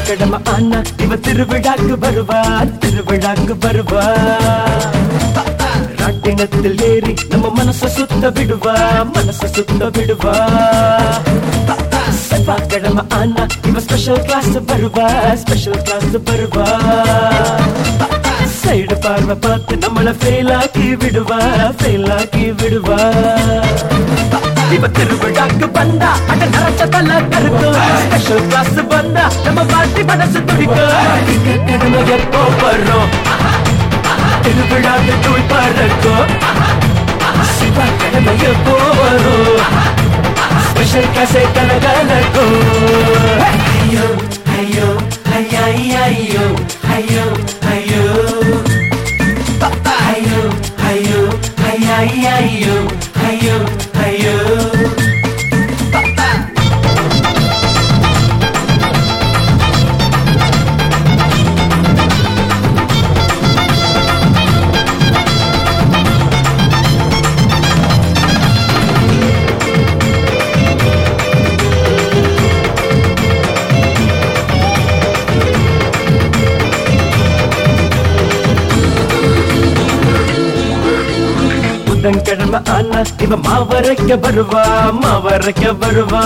கடமை ஆனா இவ திருவிழாக்கு வருவா, திருவிழாக்கு வருவா. ராட்டினத்தில் ஏறி நம்ம மனச சுத்த விடுவா, மனச சுத்த விடுவா. செவ்வாய்க்கிழமை ஆனா இவ ஸ்பெஷல் கிளாஸ் வருவா, ஸ்பெஷல் கிளாஸ் வருவா. சைடு பார்வை பார்த்து நம்மள ஃபெயிலாக்கி விடுவா, ஃபெயிலாக்கி விடுவா. இவ திருவிழாக்கு வந்தா அட நரச்ச தல கருக்கும், ஸ்பெஷல் கிளாஸ் வந்தா நம்ம பாட்டி மனசு துடிக்கும். கடமை எப்போ வரும் திருவிழாக்கு தூள் பறக்கும், சிவா கடமை எப்போ வரும் ஸ்பெஷல் கிளாஸே கனகனக்கும். ஐயோ ஐயோ ஐயா ஐயோ ஐயோ ஐயோ ஐயோ ஐயோ ஐயா ஐயோ ஐயோ ஐயோ. புதன்கிழமை ஆனா இவ மாவரைக்க வருவா, மாவரைக்க வருவா.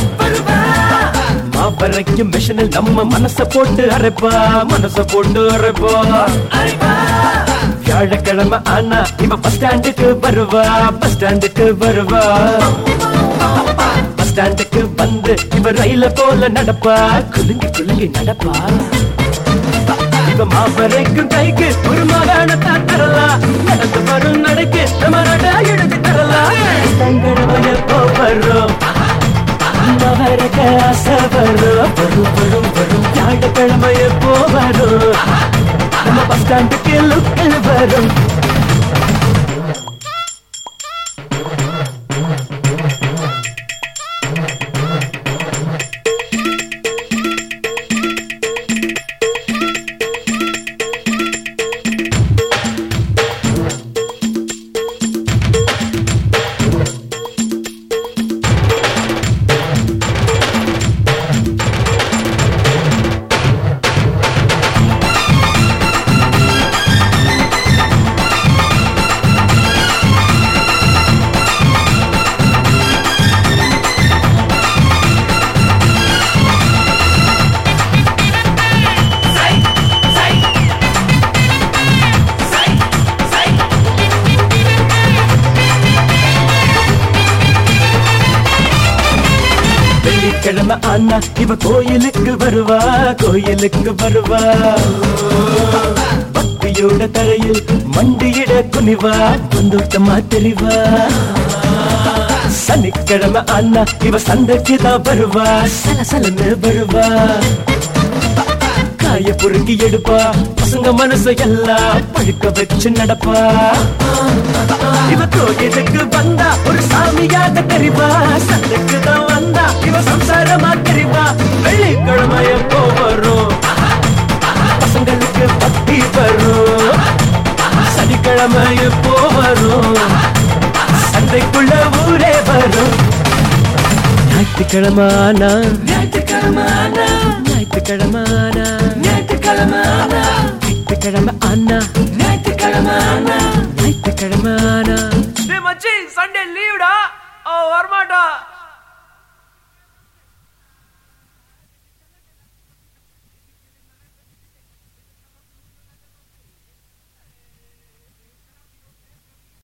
மாவரைக்கும் மிஷினில் நம்ம மனச போட்டு அரைப்பா, மனச போட்டு அரைப்பா. வியாழக்கிழமை ஆனா இவ பஸ் ஸ்டாண்டுக்கு வருவா, பஸ் ஸ்டாண்டுக்கு வருவா. பஸ் ஸ்டாண்டுக்கு வந்து இவ ரயில போல நடப்பா, குலுங்கி குலுங்கி நடப்பா. இவ மாவரைக்கும் கைக்கு ஒரு மாகாணத்தான் தரலாம், நடந்து வரும் நடைக்கு நம்ம நட எழுதி தரலாம். தங்கடமை எப்போ வரும் மாவரைக்க ஆசை வரும், வரும் வரும் வரும். வியாழக்கிழமை எப்போ வரும் நம்ம பஸ் ஸ்டாண்டுக்கு லுக்கில் வரும். வெள்ளிக்கிழமை ஆனா இவ கோயிலுக்கு வருவா, கோயிலுக்கு வருவா. பக்தியோட தரையில் மண்டியிட குனிவா, பந்தோட்டமா தெரிவா. சனிக்கிழமை ஆனா இவ சந்தைக்கு தான் வருவா, சலசலன்னு வருவா. காய பொறுக்கி எடுப்பா, பசங்க மனசு எல்லாம் பழுக்க வச்சு நடப்பா. இவ கோயிலுக்கு வந்தா ஒரு சாமியாக தெரிவா, சந்தைக்கு தான் வந்தா இவ சம்சாரமா தெரிவா. வெள்ளிக்கிழமை எப்போ வரும் பசங்களுக்கு பக்தி வரும், சனிக்கிழமை எப்போ வரும் சந்தைக்குள்ள ஊரே வரும். ஞாயிற்றுக்கிழமை ஆனா ஞாயிற்றுக்கிழமை ஆனா ஞாயிற்றுக்கிழமை ஆனா ஞாயிற்றுக்கிழமை ஆனா ஞாயிற்றுக்கிழமை ஆனா ஞாயிற்றுக்கிழமை ஆனா ஞாயிற்றுக்கிழமை ஆனா. மச்சி சண்டே லீவ்டா, வரமாட்டா.